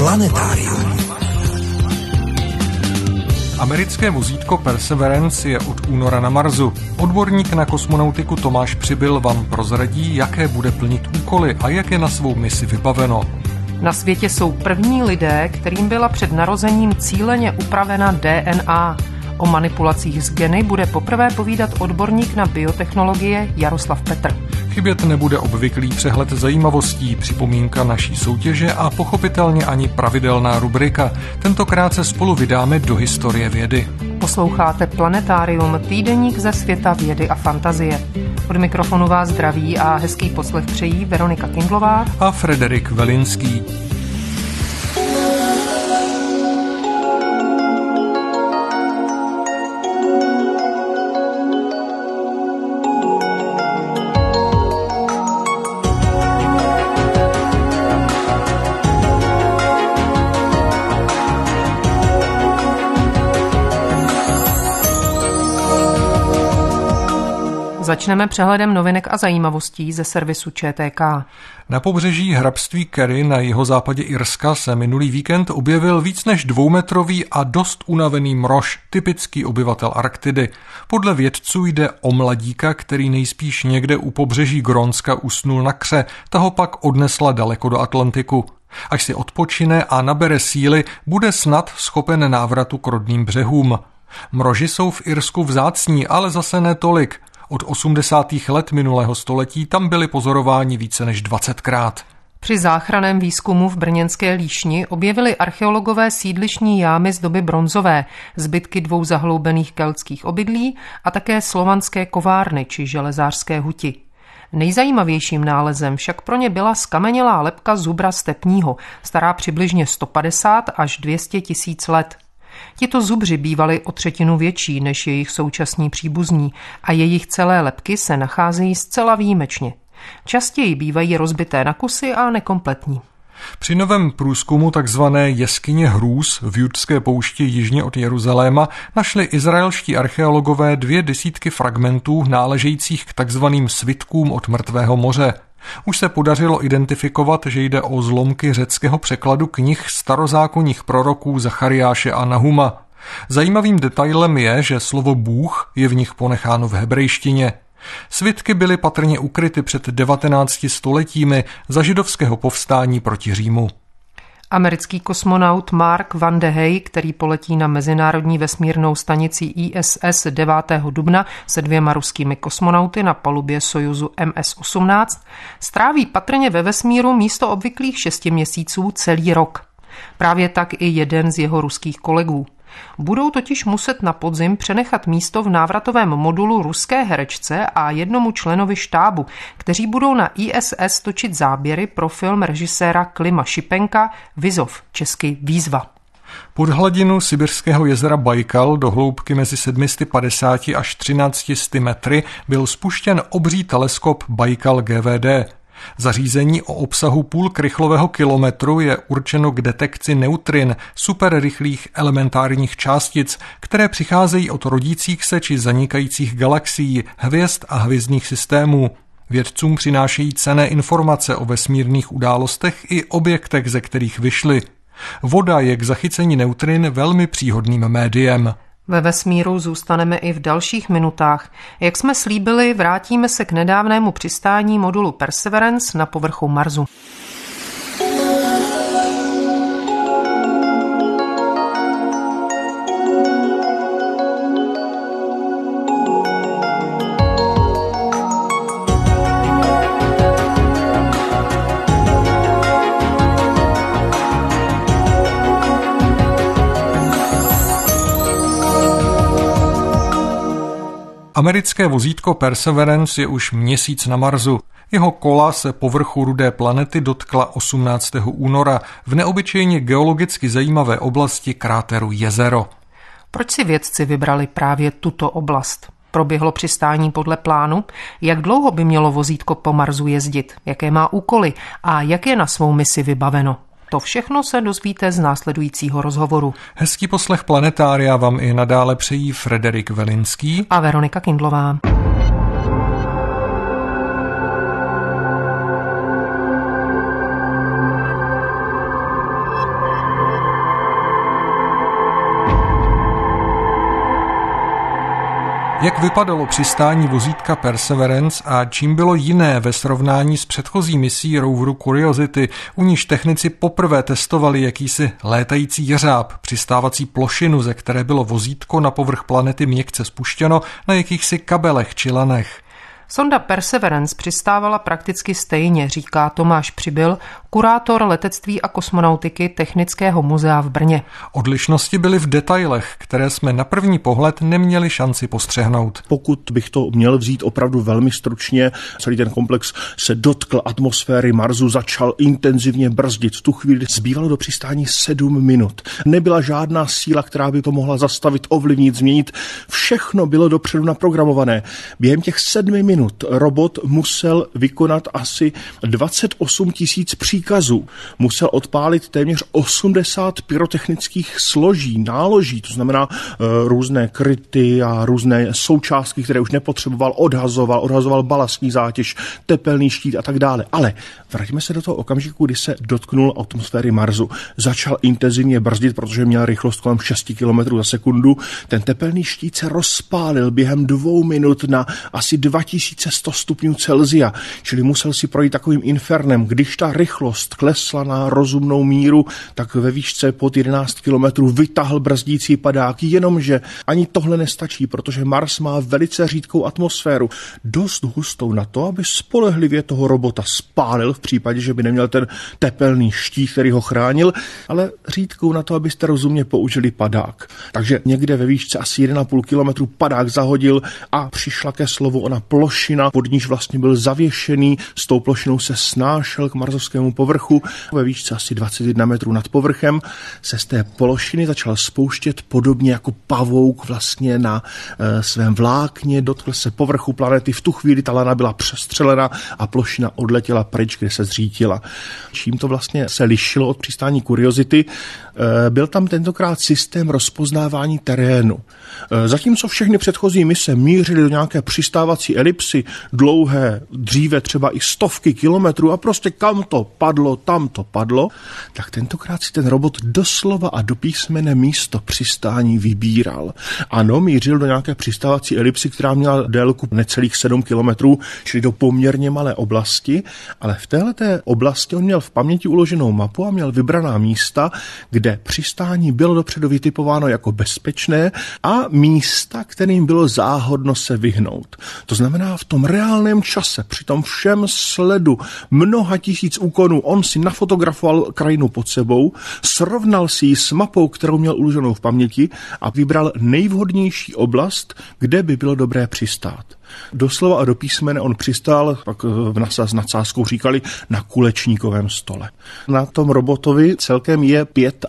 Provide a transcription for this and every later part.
Planetárium. Americké vozítko Perseverance je od února na Marsu. Odborník na kosmonautiku Tomáš Přibyl vám prozradí, jaké bude plnit úkoly a jak je na svou misi vybaveno. Na světě jsou první lidé, kterým byla před narozením cíleně upravena DNA. O manipulacích s geny bude poprvé povídat odborník na biotechnologie Jaroslav Petr. Chybět nebude obvyklý přehled zajímavostí, připomínka naší soutěže a pochopitelně ani pravidelná rubrika. Tentokrát se spolu vydáme do historie vědy. Posloucháte Planetárium, týdeník ze světa vědy a fantazie. Od mikrofonu vás zdraví a hezký poslech přejí Veronika Kindlová a Frederik Velinský. Začneme přehledem novinek a zajímavostí ze servisu ČTK. Na pobřeží hrabství Kerry na jihozápadě Irska se minulý víkend objevil víc než 2metrový a dost unavený mrož, typický obyvatel Arktidy. Podle vědců jde o mladíka, který nejspíš někde u pobřeží Grónska usnul na kře, ta ho pak odnesla daleko do Atlantiku. Až si odpočine a nabere síly, bude snad schopen návratu k rodným břehům. Mroži jsou v Irsku vzácní, ale zase ne tolik. Od 80. let minulého století tam byly pozorováni více než 20krát. Při záchranném výzkumu v brněnské Líšni objevili archeologové sídlišní jámy z doby bronzové, zbytky 2 zahloubených keltských obydlí a také slovanské kovárny či železářské huti. Nejzajímavějším nálezem však pro ně byla skamenělá lebka zubra stepního, stará přibližně 150 až 200 tisíc let. Tito zubři bývali o 1/3 větší než jejich současní příbuzní a jejich celé lebky se nacházejí zcela výjimečně. Častěji bývají rozbité na kusy a nekompletní. Při novém průzkumu takzvané jeskyně hrůz v Judské poušti jižně od Jeruzaléma našli izraelští archeologové 200 fragmentů náležejících k takzvaným svitkům od mrtvého moře. Už se podařilo identifikovat, že jde o zlomky řeckého překladu knih starozákonních proroků Zachariáše a Nahuma. Zajímavým detailem je, že slovo Bůh je v nich ponecháno v hebrejštině. Svitky byly patrně ukryty před 19 stoletími za židovského povstání proti Římu. Americký kosmonaut Mark Vande Hey, který poletí na mezinárodní vesmírnou stanici ISS 9. dubna se 2 ruskými kosmonauty na palubě Sojuzu MS-18, stráví patrně ve vesmíru místo obvyklých 6 měsíců celý rok. Právě tak i jeden z jeho ruských kolegů. Budou totiž muset na podzim přenechat místo v návratovém modulu ruské herečce a jednomu členovi štábu, kteří budou na ISS točit záběry pro film režiséra Klima Šipenka Vizov, česky Výzva. Pod hladinu sibirského jezera Bajkal do hloubky mezi 750 až 1300 metry byl spuštěn obří teleskop Bajkal GVD. Zařízení o obsahu půl krychlového kilometru je určeno k detekci neutrin, superrychlých elementárních částic, které přicházejí od rodících se či zanikajících galaxií, hvězd a hvězdných systémů. Vědcům přinášejí cenné informace o vesmírných událostech i objektech, ze kterých vyšly. Voda je k zachycení neutrin velmi příhodným médiem. Ve vesmíru zůstaneme i v dalších minutách. Jak jsme slíbili, vrátíme se k nedávnému přistání modulu Perseverance na povrchu Marsu. Americké vozítko Perseverance je už měsíc na Marsu. Jeho kola se povrchu rudé planety dotkla 18. února v neobyčejně geologicky zajímavé oblasti kráteru Jezero. Proč si vědci vybrali právě tuto oblast? Proběhlo přistání podle plánu? Jak dlouho by mělo vozítko po Marsu jezdit? Jaké má úkoly? A jak je na svou misi vybaveno? To všechno se dozvíte z následujícího rozhovoru. Hezký poslech Planetária vám i nadále přejí Frederik Velinský a Veronika Kindlová. Jak vypadalo přistání vozítka Perseverance a čím bylo jiné ve srovnání s předchozí misí roveru Curiosity, u níž technici poprvé testovali jakýsi létající jeřáb, přistávací plošinu, ze které bylo vozítko na povrch planety měkce spuštěno na jakýchsi kabelech či lanech. Sonda Perseverance přistávala prakticky stejně, říká Tomáš Přibyl, kurátor letectví a kosmonautiky Technického muzea v Brně. Odlišnosti byly v detailech, které jsme na první pohled neměli šanci postřehnout. Pokud bych to měl vzít opravdu velmi stručně, celý ten komplex se dotkl atmosféry Marsu, začal intenzivně brzdit. V tu chvíli zbývalo do přistání 7 minut. Nebyla žádná síla, která by to mohla zastavit, ovlivnit, změnit. Všechno bylo dopředu naprogramované. Během těch 7 minut robot musel vykonat asi 28 000 příkazů. Musel odpálit téměř 80 pyrotechnických složí, náloží, to znamená různé kryty a různé součástky, které už nepotřeboval, odhazoval balastní zátěž, tepelný štít a tak dále. Ale vraťme se do toho okamžiku, kdy se dotknul atmosféry Marsu. Začal intenzivně brzdit, protože měl rychlost kolem 6 km za sekundu. Ten tepelný štít se rozpálil během 2 minut na asi 2100 stupňů Celsia, čili musel si projít takovým infernem. Když ta rychlost klesla na rozumnou míru, tak ve výšce pod 11 km vytáhl brzdící padák, jenomže ani tohle nestačí, protože Mars má velice řídkou atmosféru, dost hustou na to, aby spolehlivě toho robota spálil v případě, že by neměl ten tepelný štít, který ho chránil, ale řídkou na to, abyste rozumně použili padák. Takže někde ve výšce asi 1,5 km padák zahodil a přišla ke slovu ona plošina, pod níž vlastně byl zavěšený, s tou plošinou se snášel k marsovskému povrchu. Ve výšce asi 21 metrů nad povrchem se z té plošiny začal spouštět podobně jako pavouk vlastně na svém vlákně, dotkl se povrchu planety. V tu chvíli ta lana byla přestřelena a plošina odletěla pryč, kde se zřítila. Čím to vlastně se lišilo od přistání Curiosity, byl tam tentokrát systém rozpoznávání terénu. Zatímco všechny předchozí mise mířily do nějaké přistávací elipsy, dlouhé, dříve třeba i stovky kilometrů a prostě kam to padlo, tam to padlo, tak tentokrát si ten robot doslova a do písmene místo přistání vybíral. Ano, mířil do nějaké přistávací elipsy, která měla délku necelých 7 kilometrů, čili do poměrně malé oblasti, ale v téhleté oblasti on měl v paměti uloženou mapu a měl vybraná místa, kde přistání bylo dopředu vytipováno jako bezpečné a místa, kterým bylo záhodno se vyhnout. To znamená, v tom reálném čase, při tom všem sledu mnoha tisíc úkonů, on si nafotografoval krajinu pod sebou, srovnal si ji s mapou, kterou měl uloženou v paměti a vybral nejvhodnější oblast, kde by bylo dobré přistát. Doslova a do písmene on přistál, pak v NASA s nadsázkou říkali, na kulečníkovém stole. Na tom robotovi celkem je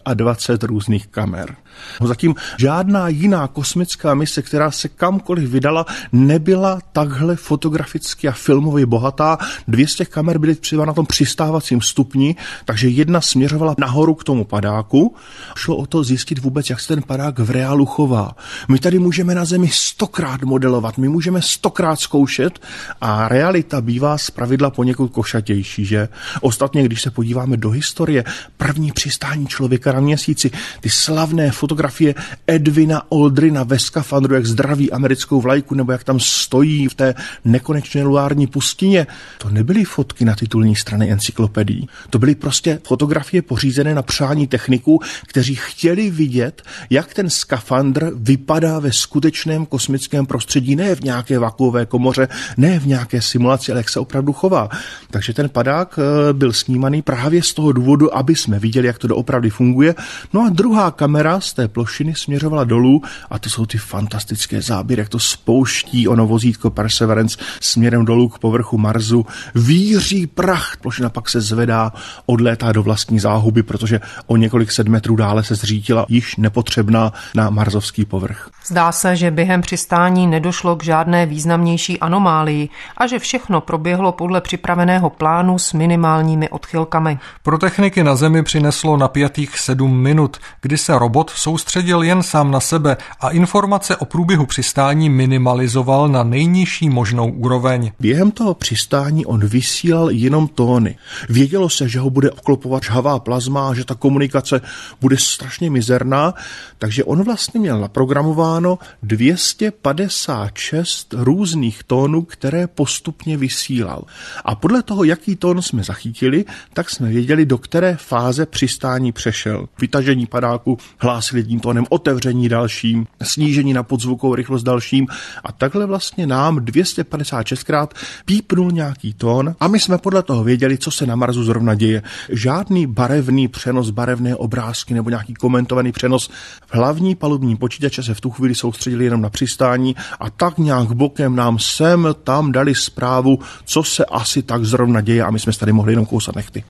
25 různých kamer. Zatím žádná jiná kosmická mise, která se kamkoliv vydala, nebyla takhle fotograficky a filmově bohatá. 200 kamer byly třeba na tom přistávacím stupni, takže jedna směřovala nahoru k tomu padáku. Šlo o to zjistit vůbec, jak se ten padák v reálu chová. My tady můžeme na Zemi 100krát modelovat, my můžeme 100krát zkoušet a realita bývá zpravidla poněkud košatější, že? Ostatně, když se podíváme do historie, první přistání člověka na Měsíci, ty slavné fotografie Edwina Aldrina ve skafandru, jak zdraví americkou vlajku, nebo jak tam stojí v té nekonečné luární pustině, to nebyly fotky na titulní strany encyklopedií. To byly prostě fotografie pořízené na přání techniků, kteří chtěli vidět, jak ten skafandr vypadá ve skutečném kosmickém prostředí, ne v nějaké vakuové komoře, ne v nějaké simulaci, ale jak se opravdu chová. Takže ten padák byl snímaný právě z toho důvodu, aby jsme viděli, jak to doopravdy funguje. No a druhá kamera z té plošiny směřovala dolů a to jsou ty fantastické záběry, jak to spouští ono vozítko Perseverance směrem dolů k povrchu Marsu. Víří prach, plošina pak se zvedá, odlétá do vlastní záhuby, protože o několik set metrů dále se zřítila již nepotřebná na marsovský povrch. Zdá se, že během přistání nedošlo k žádné významné významnější anomálii a že všechno proběhlo podle připraveného plánu s minimálními odchylkami. Pro techniky na Zemi přineslo napjatých 7 minut, kdy se robot soustředil jen sám na sebe a informace o průběhu přistání minimalizoval na nejnižší možnou úroveň. Během toho přistání on vysílal jenom tóny. Vědělo se, že ho bude obklopovat žhavá plazma, že ta komunikace bude strašně mizerná, takže on vlastně měl naprogramováno 256 různých tónů, které postupně vysílal. A podle toho, jaký tón jsme zachytili, tak jsme věděli, do které fáze přistání přešel. Vytažení padáku hlásili jedním tónem, otevření dalším, snížení na podzvukovou rychlost dalším a takhle vlastně nám 256krát pípnul nějaký tón a my jsme podle toho věděli, co se na Marsu zrovna děje. Žádný barevný přenos, barevné obrázky nebo nějaký komentovaný přenos. Hlavní palubní počítače se v tu chvíli soustředili jenom na přistání a tak nějak bokem nám sem tam dali zprávu, co se asi tak zrovna děje a my jsme tady mohli jenom kousat nechty.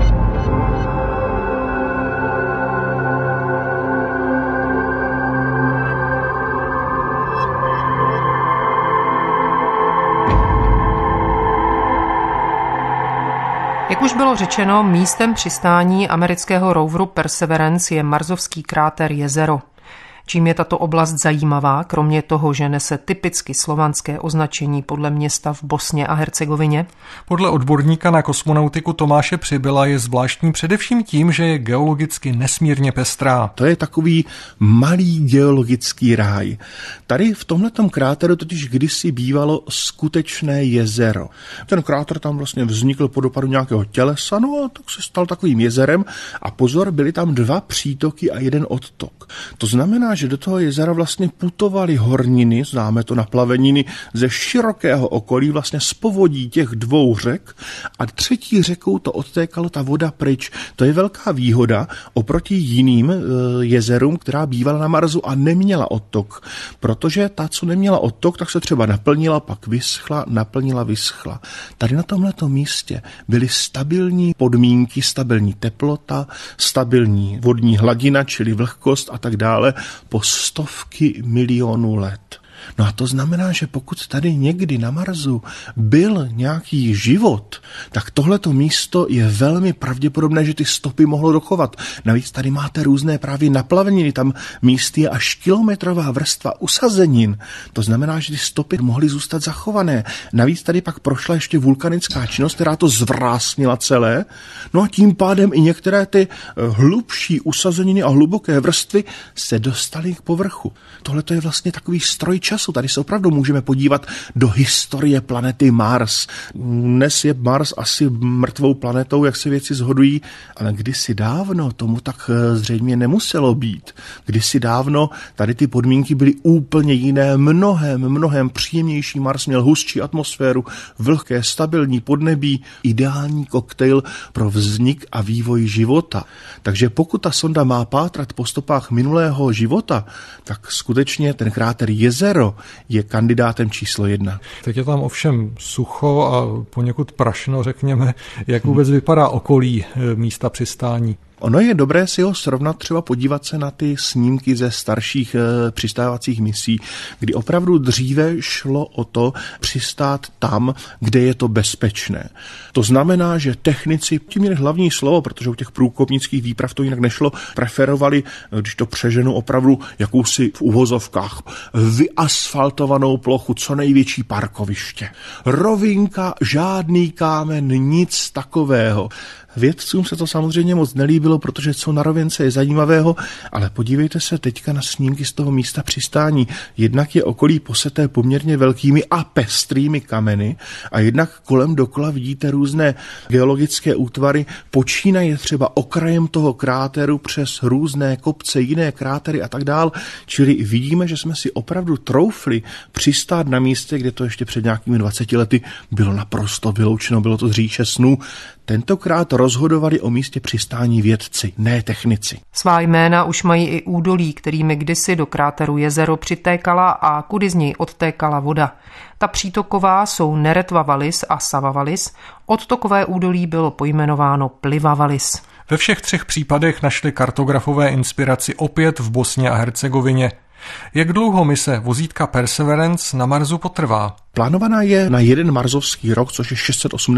Jak už bylo řečeno, místem přistání amerického roveru Perseverance je marsovský kráter Jezero. Čím je tato oblast zajímavá, kromě toho, že nese typicky slovanské označení podle města v Bosně a Hercegovině? Podle odborníka na kosmonautiku Tomáše Přibyla je zvláštní především tím, že je geologicky nesmírně pestrá. To je takový malý geologický ráj. Tady v tomhletom kráteru totiž kdysi bývalo skutečné jezero. Ten kráter tam vlastně vznikl po dopadu nějakého tělesa, no a tak se stal takovým jezerem a pozor, byly tam 2 přítoky a 1 odtok. To znamená, že do toho jezera vlastně putovaly horniny, známe to na plaveniny, ze širokého okolí, vlastně z povodí těch 2 řek a 3. řekou to odtékalo ta voda pryč. To je velká výhoda oproti jiným jezerům, která bývala na Marsu a neměla odtok. Protože ta, co neměla odtok, tak se třeba naplnila, pak vyschla, naplnila, vyschla. Tady na tomhletom místě byly stabilní podmínky, stabilní teplota, stabilní vodní hladina, čili vlhkost a tak dále, po stovky milionů let. No a to znamená, že pokud tady někdy na Marsu byl nějaký život, tak tohleto místo je velmi pravděpodobné, že ty stopy mohlo dochovat. Navíc tady máte různé právě naplaveniny, tam místy je až kilometrová vrstva usazenin. To znamená, že ty stopy mohly zůstat zachované. Navíc tady pak prošla ještě vulkanická činnost, která to zvrásnila celé. No a tím pádem i některé ty hlubší usazeniny a hluboké vrstvy se dostaly k povrchu. Tohle je vlastně takový stroj času. Tady se opravdu můžeme podívat do historie planety Mars. Dnes je Mars asi mrtvou planetou, jak se věci shodují, ale kdysi dávno tomu tak zřejmě nemuselo být. Kdysi dávno tady ty podmínky byly úplně jiné, mnohem příjemnější. Mars měl hustší atmosféru, vlhké, stabilní podnebí, ideální koktejl pro vznik a vývoj života. Takže pokud ta sonda má pátrat po stopách minulého života, tak skutečně ten kráter Jezero je kandidátem číslo 1. Teď je tam ovšem sucho a poněkud prašno, řekněme. Jak vůbec vypadá okolí místa přistání? Ono je dobré si ho srovnat, třeba podívat se na ty snímky ze starších přistávacích misí, kdy opravdu dříve šlo o to přistát tam, kde je to bezpečné. To znamená, že technici tím měli hlavní slovo, protože u těch průkopnických výprav to jinak nešlo, preferovali, když to přeženu, opravdu jakousi v uvozovkách vyasfaltovanou plochu, co největší parkoviště. Rovinka, žádný kámen, nic takového. Vědcům se to samozřejmě moc nelíbilo, protože co na rovince je zajímavého, ale podívejte se teďka na snímky z toho místa přistání. Jednak je okolí poseté poměrně velkými a pestrými kameny a jednak kolem dokola vidíte různé geologické útvary, počínaje třeba okrajem toho kráteru přes různé kopce, jiné krátery a tak dál. Čili vidíme, že jsme si opravdu troufli přistát na místě, kde to ještě před nějakými 20 lety bylo naprosto vyloučeno, bylo to z říše snů. Tentokrát rozhodovali o místě přistání vědci, ne technici. Svá jména už mají i údolí, kterými kdysi do kráteru Jezero přitékala a kudy z něj odtékala voda. Ta přítoková jsou Neretva Vallis a Sava Vallis, odtokové údolí bylo pojmenováno Pliva Vallis. Ve všech 3 případech našli kartografové inspiraci opět v Bosně a Hercegovině. Jak dlouho mise vozítka Perseverance na Marsu potrvá? Plánovaná je na jeden marsovský rok, což je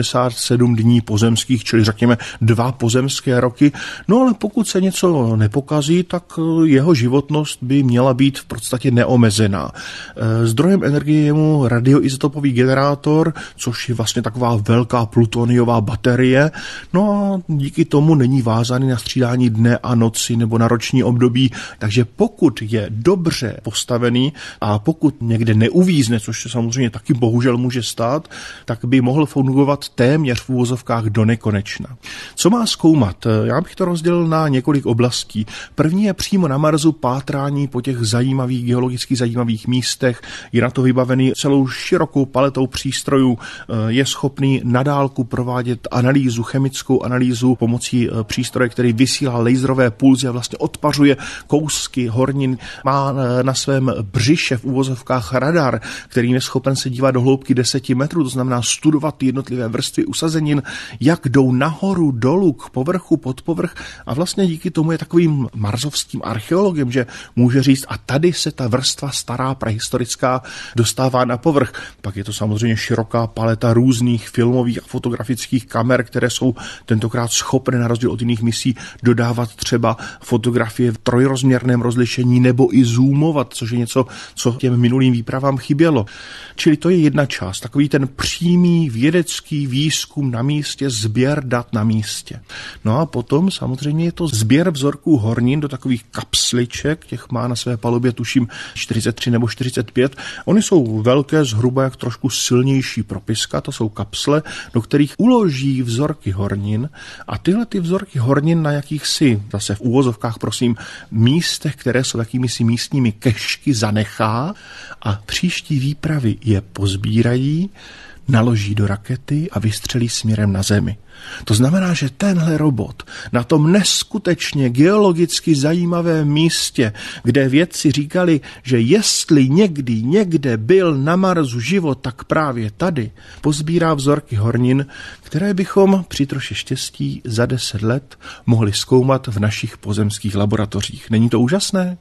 687 dní pozemských, čili řekněme 2 pozemské roky. No ale pokud se něco nepokazí, tak jeho životnost by měla být v podstatě neomezená. Zdrojem energie je mu radioizotopový generátor, což je vlastně taková velká plutoniová baterie. No a díky tomu není vázaný na střídání dne a noci nebo na roční období. Takže pokud je dobře postavený a pokud někde neuvízne, což se samozřejmě taky bohužel může stát, tak by mohl fungovat téměř v uvozovkách do nekonečna. Co má zkoumat? Já bych to rozdělil na několik oblastí. První je přímo na Marsu pátrání po těch zajímavých, geologicky zajímavých místech. Je na to vybavený celou širokou paletou přístrojů. Je schopný na dálku provádět analýzu, chemickou analýzu pomocí přístroje, který vysílá laserové pulzy a vlastně odpařuje kousky hornin. Má na svém břiše v uvozovkách radar, který je schopen se dívat do hloubky 10 metrů, to znamená studovat jednotlivé vrstvy usazenin, jak jdou nahoru, dolů, k povrchu, pod povrch a vlastně díky tomu je takovým marsovským archeologem, že může říct, a tady se ta vrstva stará prehistorická dostává na povrch. Pak je to samozřejmě široká paleta různých filmových a fotografických kamer, které jsou tentokrát schopné na rozdíl od jiných misí dodávat třeba fotografie v trojrozměrném rozlišení nebo i zoomovat, což je něco, co těm minulým výpravám chybělo. Čili to je jedna část, takový ten přímý vědecký výzkum na místě, sběr dat na místě. No a potom samozřejmě je to sběr vzorků hornin do takových kapsliček, těch má na své palubě tuším 43 nebo 45. Oni jsou velké, zhruba jak trošku silnější propiska, to jsou kapsle, do kterých uloží vzorky hornin a tyhle ty vzorky hornin na jakýchsi, zase v úvozovkách prosím, místech, které jsou jakýmisi místními kešky zanechá a příští výpravy je pozbírají, naloží do rakety a vystřelí směrem na Zemi. To znamená, že tenhle robot na tom neskutečně geologicky zajímavém místě, kde vědci říkali, že jestli někde byl na Marsu život, tak právě tady pozbírá vzorky hornin, které bychom při troše štěstí za 10 let mohli zkoumat v našich pozemských laboratořích. Není to úžasné?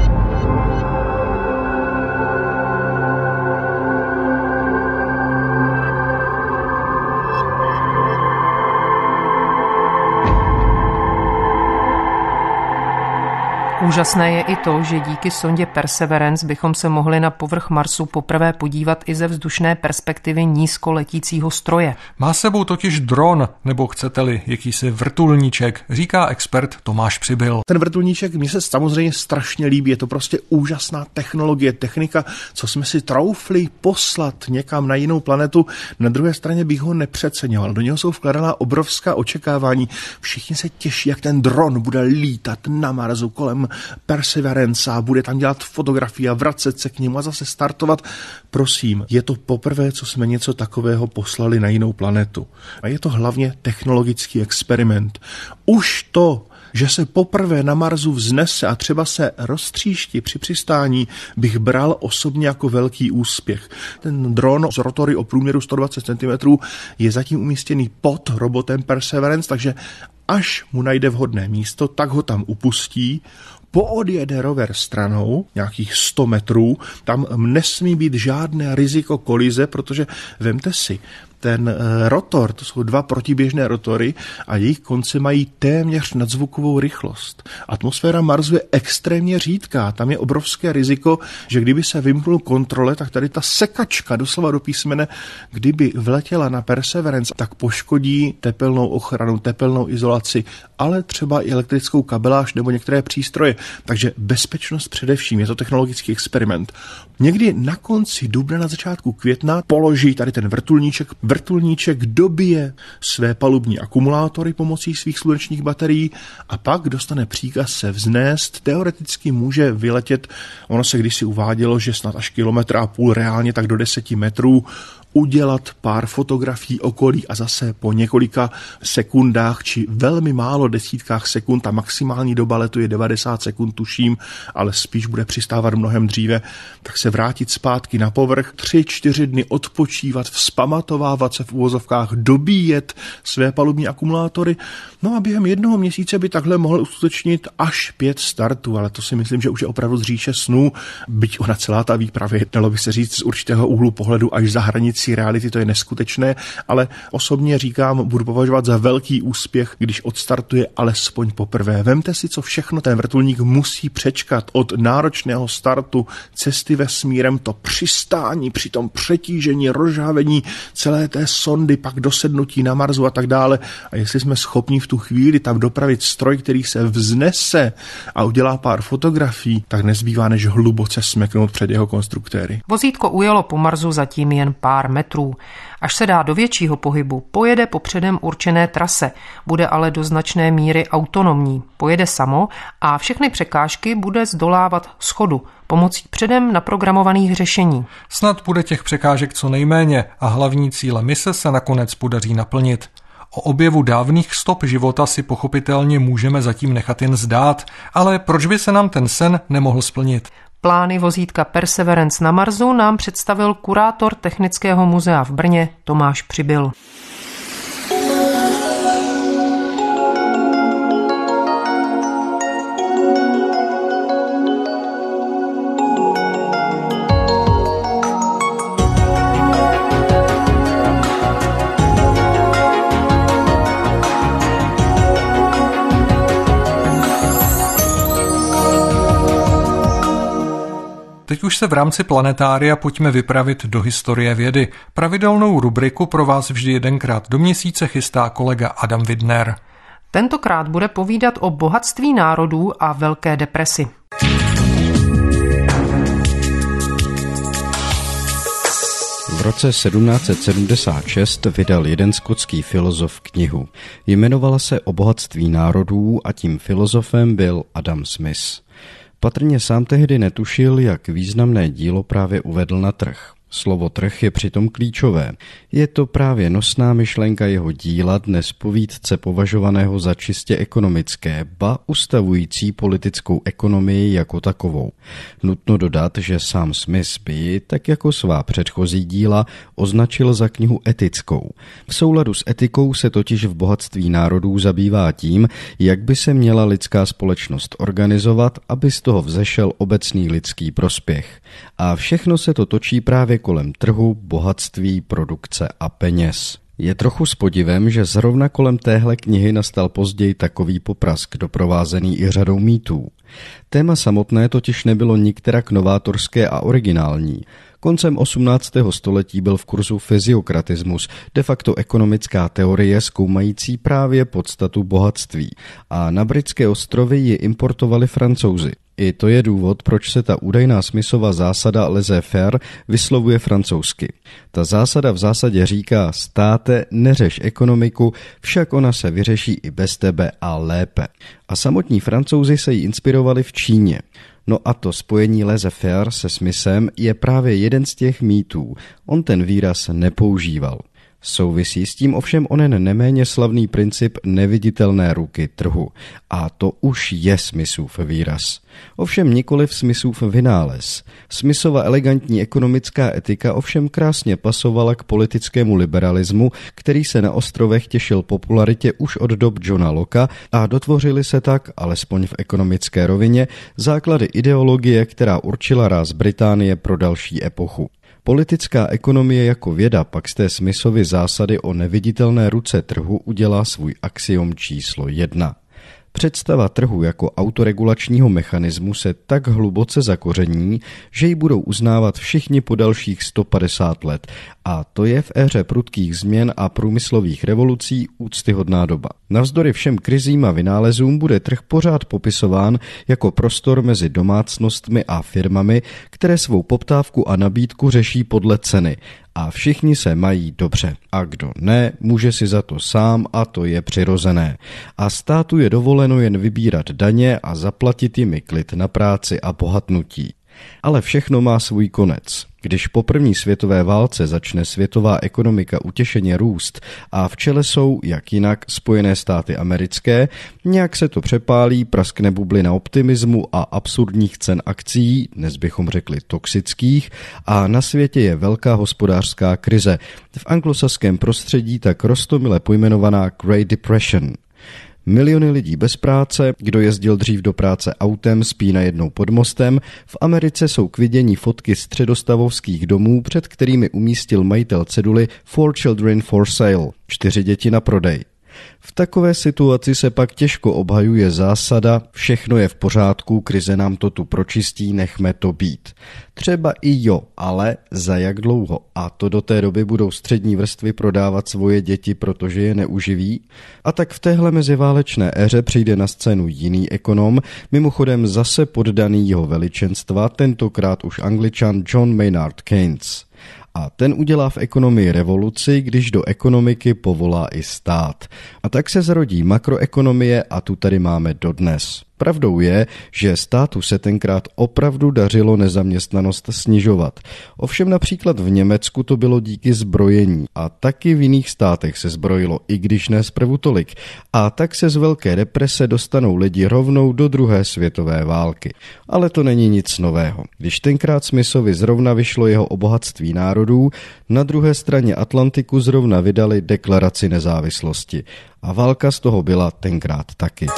Úžasné je i to, že díky sondě Perseverance bychom se mohli na povrch Marsu poprvé podívat i ze vzdušné perspektivy nízkoletícího stroje. Má sebou totiž dron, nebo chcete-li jakýsi vrtulníček, říká expert Tomáš Přibyl. Ten vrtulníček mně se samozřejmě strašně líbí, je to prostě úžasná technologie, technika, co jsme si troufli poslat někam na jinou planetu. Na druhé straně bych ho nepřeceňoval, do něho jsou vkladaná obrovská očekávání. Všichni se těší, jak ten dron bude lítat na Marsu kolem Perseverance a bude tam dělat fotografii a vracet se k němu a zase startovat. Prosím, je to poprvé, co jsme něco takového poslali na jinou planetu. A je to hlavně technologický experiment. Už to, že se poprvé na Marsu vznese a třeba se roztříští při přistání, bych bral osobně jako velký úspěch. Ten dron z rotory o průměru 120 cm je zatím umístěný pod robotem Perseverance, takže až mu najde vhodné místo, tak ho tam upustí, poodjede rover stranou, nějakých 100 metrů, tam nesmí být žádné riziko kolize, protože vemte si, ten rotor, to jsou 2 protiběžné rotory a jejich konce mají téměř nadzvukovou rychlost. Atmosféra Marsu je extrémně řídká, tam je obrovské riziko, že kdyby se vymknul kontrole, tak tady ta sekačka, doslova do písmene, kdyby vletěla na Perseverance, tak poškodí tepelnou ochranu, tepelnou izolaci, ale třeba i elektrickou kabeláž nebo některé přístroje. Takže bezpečnost především, je to technologický experiment. Někdy na konci dubna, na začátku května položí tady ten vrtulníček dobije své palubní akumulátory pomocí svých slunečních baterií a pak dostane příkaz se vznést. Teoreticky může vyletět, ono se kdysi uvádělo, že snad až 1,5 km, reálně tak do 10 metrů. udělat pár fotografií okolí a zase po několika sekundách či velmi málo desítkách sekund, a maximální doba letu je 90 sekund, tuším, ale spíš bude přistávat mnohem dříve, tak se vrátit zpátky na povrch, 3-4 dny odpočívat, vzpamatovávat se v uvozovkách, dobíjet své palubní akumulátory. No a během 1 měsíce by takhle mohl uskutečnit až 5 startů, ale to si myslím, že už je opravdu z říše snů, byť ona celá ta výprava, dalo by se říct z určitého úhlu pohledu až za hranicí reality, to je neskutečné, ale osobně říkám, budu považovat za velký úspěch, když odstartuje alespoň poprvé. Vemte si, co všechno ten vrtulník musí přečkat od náročného startu, cesty vesmírem, to přistání, při tom přetížení, rozžávení celé té sondy, pak dosednutí na Marsu a tak dále. A jestli jsme schopni v tu chvíli tam dopravit stroj, který se vznese a udělá pár fotografií, tak nezbývá než hluboce smeknout před jeho konstruktéry. Vozítko ujelo po Marsu zatím jen pár metrů. Až se dá do většího pohybu, pojede po předem určené trase, bude ale do značné míry autonomní. Pojede samo a všechny překážky bude zdolávat schodu pomocí předem naprogramovaných řešení. Snad bude těch překážek co nejméně a hlavní cíle mise se nakonec podaří naplnit. O objevu dávných stop života si pochopitelně můžeme zatím nechat jen zdát, ale proč by se nám ten sen nemohl splnit? Plány vozítka Perseverance na Marsu nám představil kurátor Technického muzea v Brně Tomáš Přibyl. Teď už se v rámci planetária pojďme vypravit do historie vědy. Pravidelnou rubriku pro vás vždy 1krát do měsíce chystá kolega Adam Widner. Tentokrát bude povídat o bohatství národů a Velké depresi. V roce 1776 vydal jeden skotský filozof knihu. Jmenovala se O bohatství národů a tím filozofem byl Adam Smith. Patrně sám tehdy netušil, jak významné dílo právě uvedl na trh. Slovo trh je přitom klíčové. Je to právě nosná myšlenka jeho díla, dnes povídce považovaného za čistě ekonomické, ba ustavující politickou ekonomii jako takovou. Nutno dodat, že sám Smith by ji, tak jako svá předchozí díla, označil za knihu etickou. V souladu s etikou se totiž v bohatství národů zabývá tím, jak by se měla lidská společnost organizovat, aby z toho vzešel obecný lidský prospěch. A všechno se to točí právě kolem trhu, bohatství, produkce a peněz. Je trochu s podivem, že zrovna kolem téhle knihy nastal později takový poprask, doprovázený i řadou mýtů. Téma samotné totiž nebylo nikterak novátorské a originální. Koncem 18. století byl v kurzu fyziokratismus, de facto ekonomická teorie zkoumající právě podstatu bohatství. A na britské ostrovy ji importovali Francouzi. I to je důvod, proč se ta údajná Smithova zásada laissez-faire vyslovuje francouzsky. Ta zásada v zásadě říká: státe, neřeš ekonomiku, však ona se vyřeší i bez tebe a lépe. A samotní Francouzi se jí inspirovali v Číně. No a to spojení laissez-faire se Smithem je právě jeden z těch mýtů. On ten výraz nepoužíval. Souvisí s tím ovšem onen neméně slavný princip neviditelné ruky trhu. A to už je Smithův výraz. Ovšem nikoliv Smithův vynález. Smithova elegantní ekonomická etika ovšem krásně pasovala k politickému liberalismu, který se na ostrovech těšil popularitě už od dob Johna Locka a dotvořily se tak, alespoň v ekonomické rovině, základy ideologie, která určila ráz Británie pro další epochu. Politická ekonomie jako věda pak z té Smithovy zásady o neviditelné ruce trhu udělá svůj axiom číslo 1. Představa trhu jako autoregulačního mechanismu se tak hluboce zakoření, že ji budou uznávat všichni po dalších 150 let. A to je v éře prudkých změn a průmyslových revolucí úctyhodná doba. Navzdory všem krizím a vynálezům bude trh pořád popisován jako prostor mezi domácnostmi a firmami, které svou poptávku a nabídku řeší podle ceny. A všichni se mají dobře. A kdo ne, může si za to sám a to je přirozené. A státu je dovoleno jen vybírat daně a zaplatit jimi klid na práci a bohatnutí. Ale všechno má svůj konec. Když po první světové válce začne světová ekonomika utěšeně růst a v čele jsou, jak jinak, Spojené státy americké, nějak se to přepálí, praskne bublina optimismu a absurdních cen akcií, dnes bychom řekli toxických, a na světě je velká hospodářská krize. V anglosaském prostředí tak roztomile pojmenovaná Great Depression. Miliony lidí bez práce, kdo jezdil dřív do práce autem, spí najednou pod mostem. V Americe jsou k vidění fotky středostavovských domů, před kterými umístil majitel ceduly 4 children for sale, 4 děti na prodej. V takové situaci se pak těžko obhajuje zásada všechno je v pořádku, krize nám to tu pročistí, nechme to být. Třeba i jo, ale za jak dlouho? A to do té doby budou střední vrstvy prodávat svoje děti, protože je neuživí? A tak v téhle meziválečné éře přijde na scénu jiný ekonom, mimochodem zase poddaný jeho veličenstva, tentokrát už Angličan John Maynard Keynes. A ten udělá v ekonomii revoluci, když do ekonomiky povolá i stát. A tak se zrodí makroekonomie a tu tady máme dodnes. Pravdou je, že státu se tenkrát opravdu dařilo nezaměstnanost snižovat. Ovšem například v Německu to bylo díky zbrojení a taky v jiných státech se zbrojilo, i když ne zprvu tolik. A tak se z velké deprese dostanou lidi rovnou do druhé světové války. Ale to není nic nového. Když tenkrát Smithovi zrovna vyšlo jeho o bohatství národů, na druhé straně Atlantiku zrovna vydali deklaraci nezávislosti. A válka z toho byla tenkrát taky.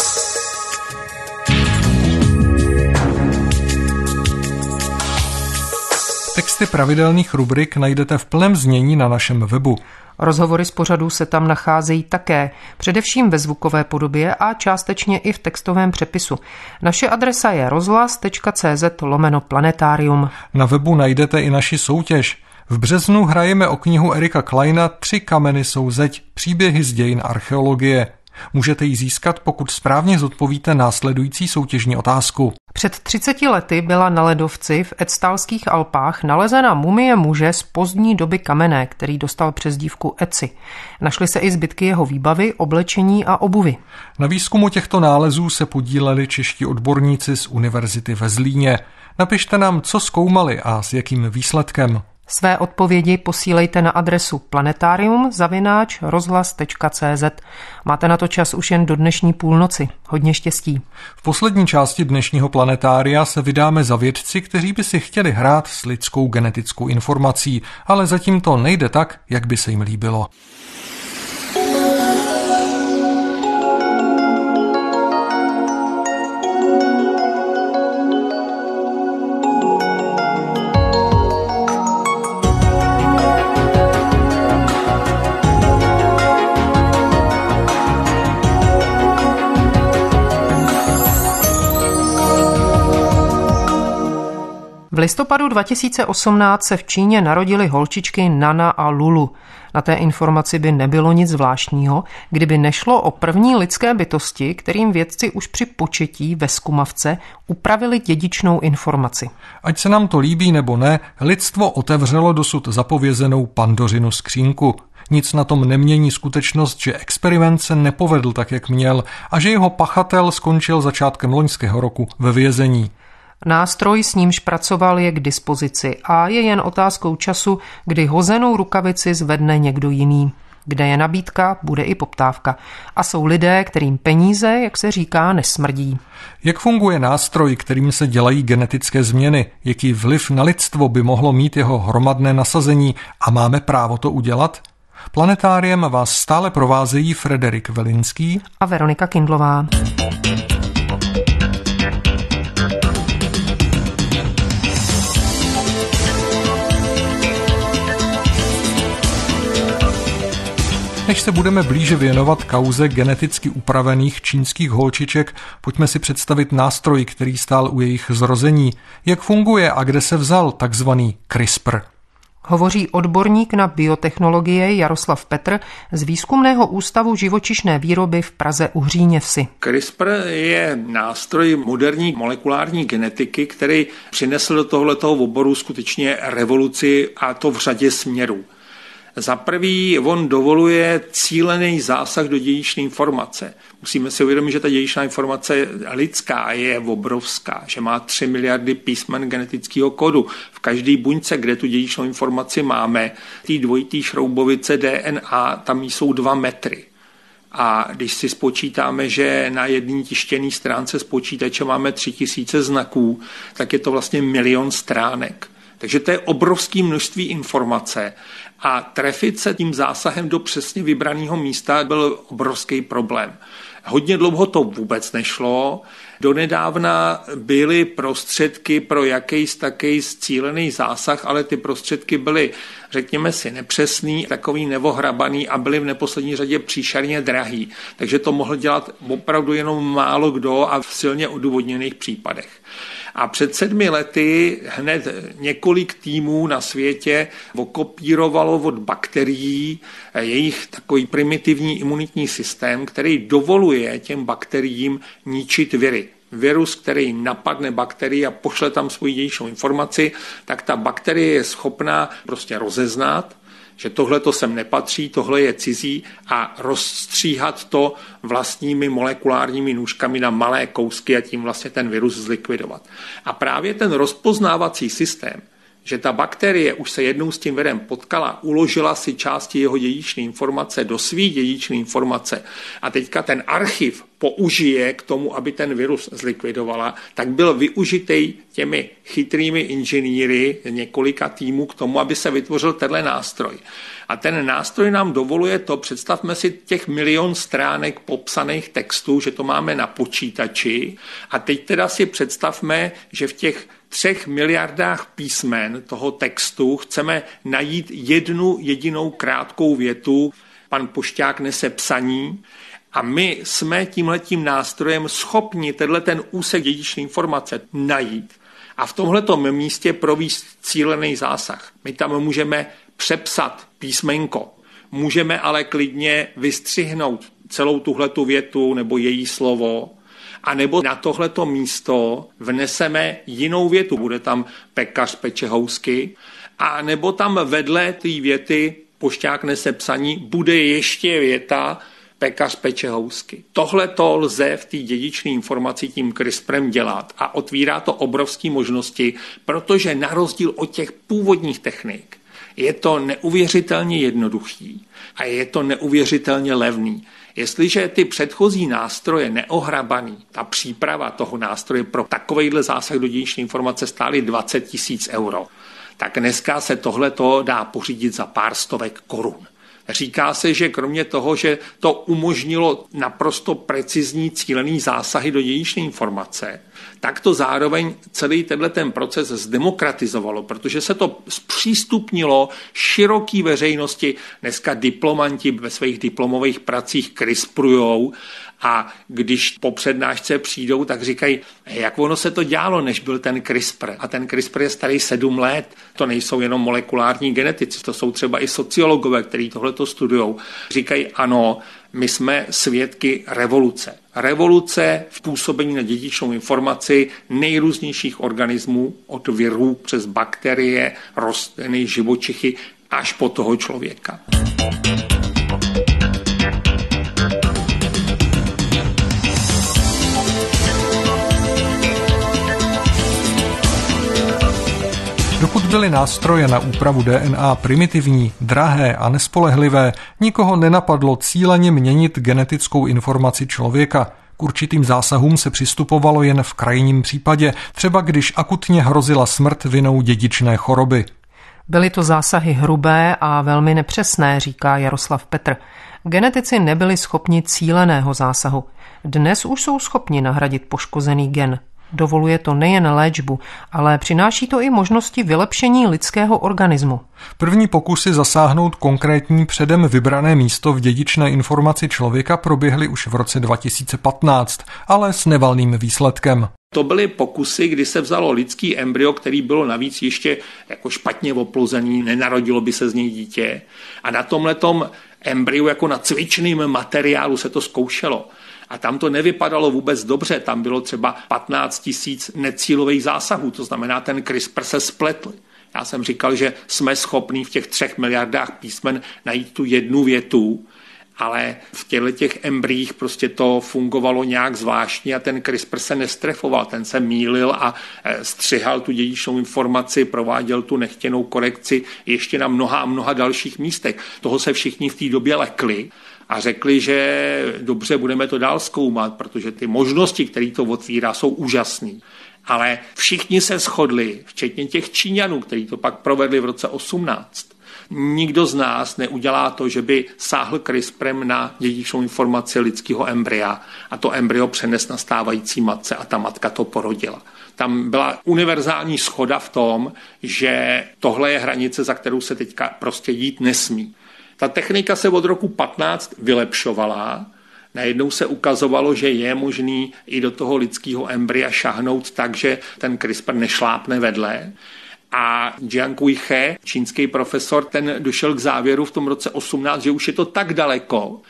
Texty pravidelných rubrik najdete v plném znění na našem webu. Rozhovory z pořadu se tam nacházejí také, především ve zvukové podobě a částečně i v textovém přepisu. Naše adresa je rozhlas.cz/planetarium. Na webu najdete i naši soutěž. V březnu hrajeme o knihu Erika Kleina 3 kameny jsou zeď, příběhy z dějin archeologie. Můžete ji získat, pokud správně zodpovíte následující soutěžní otázku. Před 30 lety byla na ledovci v Edstalských Alpách nalezena mumie muže z pozdní doby kamenné, který dostal přezdívku Eci. Našly se i zbytky jeho výbavy, oblečení a obuvy. Na výzkumu těchto nálezů se podíleli čeští odborníci z Univerzity ve Zlíně. Napište nám, co zkoumali a s jakým výsledkem. Své odpovědi posílejte na adresu planetarium@rozhlas.cz. Máte na to čas už jen do dnešní půlnoci. Hodně štěstí. V poslední části dnešního planetária se vydáme za vědci, kteří by si chtěli hrát s lidskou genetickou informací, ale zatím to nejde tak, jak by se jim líbilo. V listopadu 2018 se v Číně narodily holčičky Nana a Lulu. Na té informaci by nebylo nic zvláštního, kdyby nešlo o první lidské bytosti, kterým vědci už při početí ve zkumavce upravili dědičnou informaci. Ať se nám to líbí nebo ne, lidstvo otevřelo dosud zapovězenou Pandořinu skřínku. Nic na tom nemění skutečnost, že experiment se nepovedl tak, jak měl, a že jeho pachatel skončil začátkem loňského roku ve vězení. Nástroj, s nímž pracoval, je k dispozici a je jen otázkou času, kdy hozenou rukavici zvedne někdo jiný. Kde je nabídka, bude i poptávka. A jsou lidé, kterým peníze, jak se říká, nesmrdí. Jak funguje nástroj, kterým se dělají genetické změny? Jaký vliv na lidstvo by mohlo mít jeho hromadné nasazení? A máme právo to udělat? Planetáriem vás stále provázejí Frederik Velinský a Veronika Kindlová. Než se budeme blíže věnovat kauze geneticky upravených čínských holčiček, pojďme si představit nástroj, který stál u jejich zrození. Jak funguje a kde se vzal takzvaný CRISPR? Hovoří odborník na biotechnologie Jaroslav Petr z Výzkumného ústavu živočišné výroby v Praze u Hříněvsi. CRISPR je nástroj moderní molekulární genetiky, který přinesl do tohletoho oboru skutečně revoluci, a to v řadě směrů. Za prvý, on dovoluje cílený zásah do dědičné informace. Musíme si uvědomit, že ta dědičná informace lidská je obrovská, že má 3 miliardy písmen genetického kódu. V každé buňce, kde tu dědičnou informaci máme, ty dvojitý šroubovice DNA, tam jsou 2 metry. A když si spočítáme, že na jedné tištěné stránce z počítače máme 3000 znaků, tak je to vlastně 1 000 000 stránek. Takže to je obrovské množství informace a trefit se tím zásahem do přesně vybraného místa byl obrovský problém. Hodně dlouho to vůbec nešlo. Donedávna byly prostředky pro jakýsi taký cílený zásah, ale ty prostředky byly, řekněme si, nepřesný, takový nevohrabaný a byly v neposlední řadě příšerně drahý. Takže to mohl dělat opravdu jenom málo kdo a v silně odůvodněných případech. A před 7 lety hned několik týmů na světě okopírovalo od bakterií jejich takový primitivní imunitní systém, který dovoluje těm bakteriím ničit viry. Virus, který napadne bakterii a pošle tam svoji dědičnou informaci, tak ta bakterie je schopná prostě rozeznat, že tohle to sem nepatří, tohle je cizí a rozstříhat to vlastními molekulárními nůžkami na malé kousky a tím vlastně ten virus zlikvidovat. A právě ten rozpoznávací systém, že ta bakterie už se jednou s tím virem potkala, uložila si části jeho dědičné informace do svý dědičné informace a teďka ten archiv použije k tomu, aby ten virus zlikvidovala, tak byl využitý těmi chytrými inženýry několika týmů k tomu, aby se vytvořil tenhle nástroj. A ten nástroj nám dovoluje to, představme si těch 1 000 000 stránek popsaných textů, že to máme na počítači a teď teda si představme, že v těch 3 miliardách písmen toho textu chceme najít jednu jedinou krátkou větu, pan Pošťák nese psaní, a my jsme tímhletím nástrojem schopni ten úsek dědičné informace najít a v tomhletom místě provést cílený zásah. My tam můžeme přepsat písmenko, můžeme ale klidně vystřihnout celou tuhletu větu nebo její slovo, a nebo na tohleto místo vneseme jinou větu. Bude tam pekař peče housky, a nebo tam vedle té věty Pošťák nese psaní bude ještě věta pekař peče housky. Tohle to lze v té dědičné informaci tím CRISPRem dělat a otvírá to obrovské možnosti, protože na rozdíl od těch původních technik je to neuvěřitelně jednoduchý a je to neuvěřitelně levný. Jestliže ty předchozí nástroje neohrabaný, ta příprava toho nástroje pro takovejhle zásah do dědičné informace stály 20 000 euro, tak dneska se tohleto dá pořídit za pár stovek korun. Říká se, že kromě toho, že to umožnilo naprosto precizní cílený zásahy do dědičné informace, tak to zároveň celý ten proces zdemokratizovalo, protože se to zpřístupnilo široký veřejnosti. Dneska diplomanti ve svých diplomových pracích CRISPRujou a když po přednášce přijdou, tak říkají, jak ono se to dělalo, než byl ten CRISPR. A ten CRISPR je starý 7 let. To nejsou jenom molekulární genetici, to jsou třeba i sociologové, kteří tohleto studujou. Říkají, ano, my jsme svědky revoluce. Revoluce v působení na dědičnou informaci nejrůznějších organismů, od virů přes bakterie, rostliny, živočichy, až po toho člověka. Dokud byly nástroje na úpravu DNA primitivní, drahé a nespolehlivé, nikoho nenapadlo cíleně měnit genetickou informaci člověka. K určitým zásahům se přistupovalo jen v krajním případě, třeba když akutně hrozila smrt vinou dědičné choroby. Byly to zásahy hrubé a velmi nepřesné, říká Jaroslav Petr. Genetici nebyli schopni cíleného zásahu. Dnes už jsou schopni nahradit poškozený gen. Dovoluje to nejen léčbu, ale přináší to i možnosti vylepšení lidského organismu. První pokusy zasáhnout konkrétní předem vybrané místo v dědičné informaci člověka proběhly už v roce 2015, ale s nevalným výsledkem. To byly pokusy, kdy se vzalo lidský embryo, který bylo navíc ještě jako špatně oplozený, nenarodilo by se z něj dítě. A na tomhletom embryu jako na cvičném materiálu se to zkoušelo. A tam to nevypadalo vůbec dobře, tam bylo třeba 15 000 necílových zásahů, to znamená, ten CRISPR se spletl. Já jsem říkal, že jsme schopní v těch 3 miliardách písmen najít tu jednu větu, ale v těch embryích prostě to fungovalo nějak zvláštně a ten CRISPR se nestrefoval, ten se mýlil a střihal tu dědičnou informaci, prováděl tu nechtěnou korekci ještě na mnoha dalších místech. Toho se všichni v té době lekli a řekli, že dobře, budeme to dál zkoumat, protože ty možnosti, které to otvírá, jsou úžasné. Ale všichni se shodli, včetně těch Číňanů, kteří to pak provedli v roce 18. Nikdo z nás neudělá to, že by sáhl CRISPRem na dědičnou informaci lidského embrya a to embryo přenes na stávající matce a ta matka to porodila. Tam byla univerzální shoda v tom, že tohle je hranice, za kterou se teďka prostě jít nesmí. Ta technika se od roku 15 vylepšovala. Najednou se ukazovalo, že je možný i do toho lidského embrya šahnout tak, že ten CRISPR nešlápne vedle. A Jiang Hui-he, čínský profesor, ten došel k závěru v tom roce 18, že už je to tak daleko,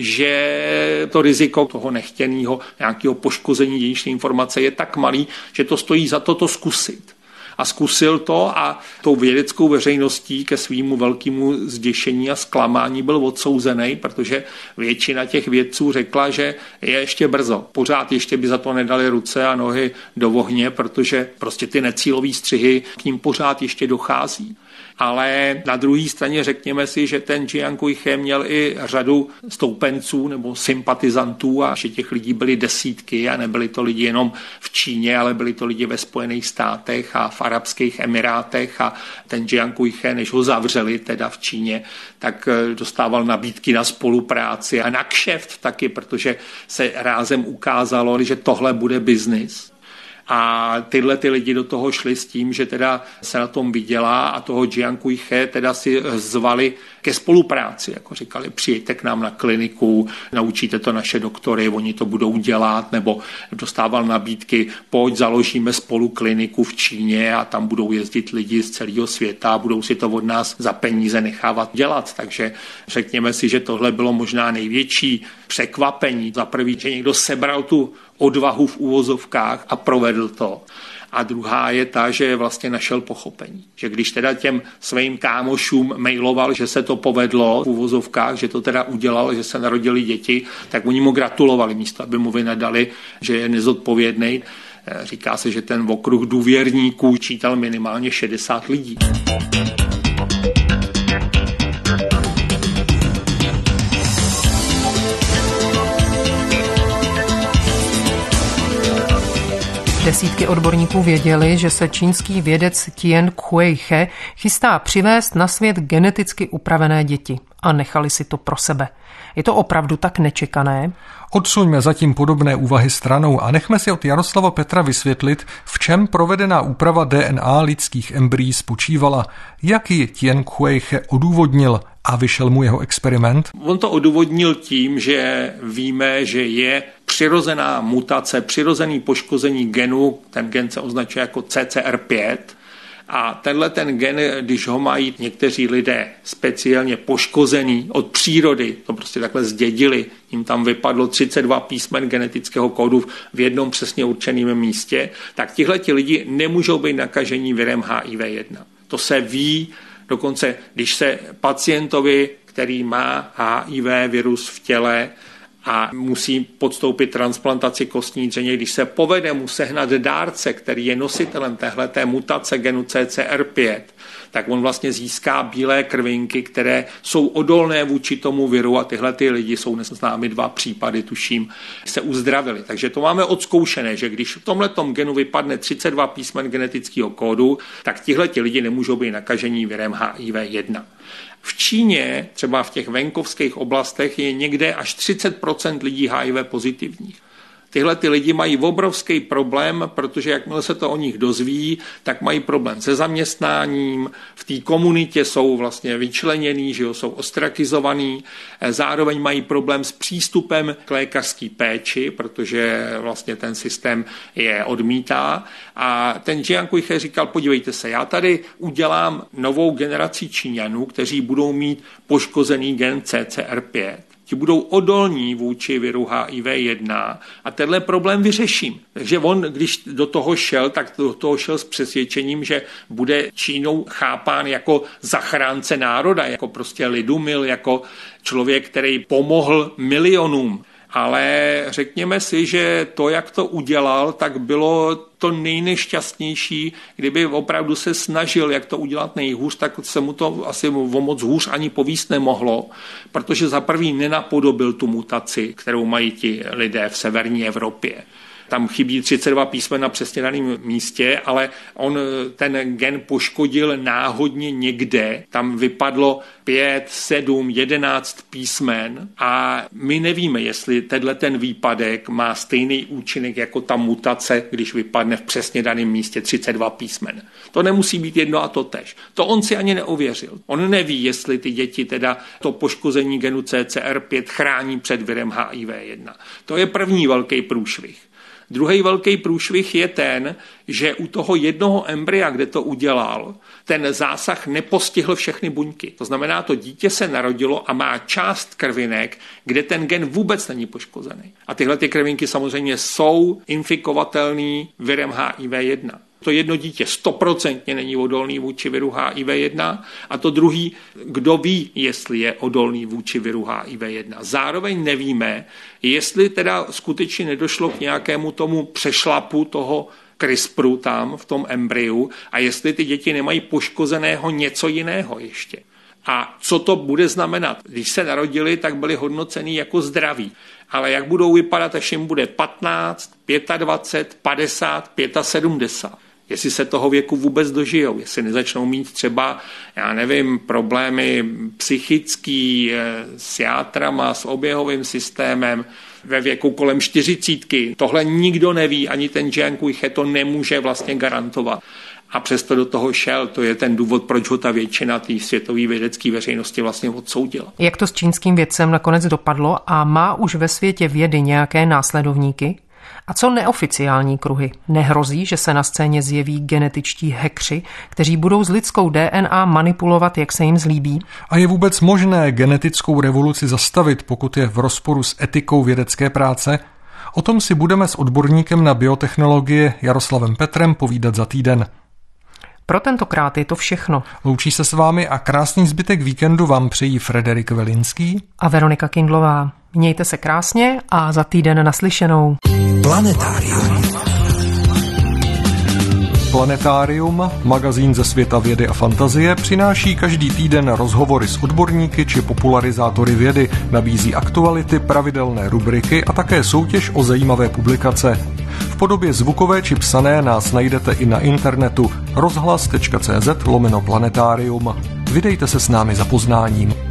že to riziko toho nechtěného nějakého poškození dědičné informace je tak malý, že to stojí za to zkusit. A zkusil to a tou vědeckou veřejností ke svýmu velkému zděšení a zklamání byl odsouzený, protože většina těch vědců řekla, že je ještě brzo. Pořád ještě by za to nedali ruce a nohy do ohně, protože prostě ty necílové střihy k ním pořád ještě dochází. Ale na druhé straně řekněme si, že ten Jiang Hui-he měl i řadu stoupenců nebo sympatizantů a že těch lidí byly desítky a nebyli to lidi jenom v Číně, ale byli to lidi ve Spojených státech a v Arabských Emirátech a ten Jiang Hui-he, než ho zavřeli teda v Číně, tak dostával nabídky na spolupráci a na kšeft taky, protože se rázem ukázalo, že tohle bude biznis. A tyhle ty lidi do toho šli s tím, že teda se na tom vydělá a toho Jiang Hui-he teda si zvali ke spolupráci, jako říkali, přijďte k nám na kliniku, naučíte to naše doktory, oni to budou dělat, nebo dostával nabídky, pojď, založíme spolu kliniku v Číně a tam budou jezdit lidi z celého světa a budou si to od nás za peníze nechávat dělat. Takže řekněme si, že tohle bylo možná největší překvapení. Za prvý, že někdo sebral tu odvahu v uvozovkách a provedl to. A druhá je ta, že vlastně našel pochopení. Že když teda těm svým kámošům mailoval, že se to povedlo v uvozovkách, že to teda udělal, že se narodili děti, tak oni mu gratulovali místo, aby mu vynadali, že je nezodpovědnej. Říká se, že ten okruh důvěrníků čítal minimálně 60 lidí. Desítky odborníků věděli, že se čínský vědec Jiang Hui-he chystá přivést na svět geneticky upravené děti a nechali si to pro sebe. Je to opravdu tak nečekané? Odsuňme zatím podobné úvahy stranou a nechme si od Jaroslava Petra vysvětlit, v čem provedená úprava DNA lidských embryí spočívala, jak ji Jiang Hui-he odůvodnil a vyšel mu jeho experiment. On to odůvodnil tím, že víme, že je přirozená mutace, přirozený poškození genu, ten gen se označuje jako CCR5, a tenhle ten gen, když ho mají někteří lidé speciálně poškozený od přírody, to prostě takhle zdědili, jim tam vypadlo 32 písmen genetického kódu v jednom přesně určeném místě, tak tihleti lidi nemůžou být nakažení virem HIV-1. To se ví, dokonce když se pacientovi, který má HIV virus v těle, a musí podstoupit transplantaci kostní dřeně. Když se povede mu sehnat dárce, který je nositelem téhleté mutace genu CCR5, tak on vlastně získá bílé krvinky, které jsou odolné vůči tomu viru a tyhle ty lidi jsou neznámy 2 případy, tuším, se uzdravili. Takže to máme odzkoušené, že když v tomhletom genu vypadne 32 písmen genetického kódu, tak tihleti lidi nemůžou být nakažení virem HIV-1. V Číně, třeba v těch venkovských oblastech, je někde až 30% lidí HIV pozitivních. Tyhle ty lidi mají obrovský problém, protože jakmile se to o nich dozví, tak mají problém se zaměstnáním, v té komunitě jsou vlastně vyčlenění, že jo, jsou ostrakizovaní, zároveň mají problém s přístupem k lékařské péči, protože vlastně ten systém je odmítá. A ten Jiang Hui-he říkal, podívejte se, já tady udělám novou generaci Číňanů, kteří budou mít poškozený gen CCR5. ti budou odolní vůči viru HIV-1 a tenhle problém vyřeším. Takže on, když do toho šel, tak do toho šel s přesvědčením, že bude Čínou chápán jako zachránce národa, jako prostě lidumil, jako člověk, který pomohl milionům. Ale řekněme si, že to, jak to udělal, tak bylo to nejnešťastnější. Kdyby opravdu se snažil, jak to udělat nejhůř, tak se mu to asi o moc hůř ani povíst nemohlo, protože za prvý nenapodobil tu mutaci, kterou mají ti lidé v severní Evropě. Tam chybí 32 písmena přesně daném místě, ale on ten gen poškodil náhodně někde. Tam vypadlo 5, 7, 11 písmen a my nevíme, jestli ten výpadek má stejný účinek jako ta mutace, když vypadne v přesně daném místě 32 písmen. To nemusí být jedno a to též. To on si ani neověřil. On neví, jestli ty děti teda to poškození genu CCR5 chrání před virem HIV-1. To je první velký průšvih. Druhý velký průšvih je ten, že u toho jednoho embrya, kde to udělal, ten zásah nepostihl všechny buňky. To znamená, to dítě se narodilo a má část krvinek, kde ten gen vůbec není poškozený. A tyhle ty krvinky samozřejmě jsou infikovatelný virem HIV-1. To jedno dítě 100% není odolný vůči viru HIV-1 a to druhý, kdo ví, jestli je odolný vůči viru HIV-1. Zároveň nevíme, jestli teda skutečně nedošlo k nějakému tomu přešlapu toho CRISPRu tam v tom embryu a jestli ty děti nemají poškozeného něco jiného ještě. A co to bude znamenat? Když se narodili, tak byli hodnocení jako zdraví. Ale jak budou vypadat, až jim bude 15, 25, 50, 75? Jestli se toho věku vůbec dožijou, jestli nezačnou mít třeba, já nevím, problémy psychický, s játrama, s oběhovým systémem, ve věku kolem 40. Tohle nikdo neví, ani ten Jiang Quiche to nemůže vlastně garantovat. A přesto do toho šel, to je ten důvod, proč ho ta většina té světové vědecké veřejnosti vlastně odsoudila. Jak to s čínským vědcem nakonec dopadlo a má už ve světě vědy nějaké následovníky? A co neoficiální kruhy? Nehrozí, že se na scéně zjeví genetičtí hackři, kteří budou s lidskou DNA manipulovat, jak se jim zlíbí? A je vůbec možné genetickou revoluci zastavit, pokud je v rozporu s etikou vědecké práce? O tom si budeme s odborníkem na biotechnologie Jaroslavem Petrem povídat za týden. Pro tentokrát je to všechno. Loučí se s vámi a krásný zbytek víkendu vám přejí Frederik Velinský a Veronika Kindlová. Mějte se krásně a za týden naslyšenou. Planetárium. Planetárium, magazín ze světa vědy a fantazie, přináší každý týden rozhovory s odborníky či popularizátory vědy, nabízí aktuality, pravidelné rubriky a také soutěž o zajímavé publikace. V podobě zvukové či psané nás najdete i na internetu rozhlas.cz/planetárium. Vydejte se s námi za poznáním.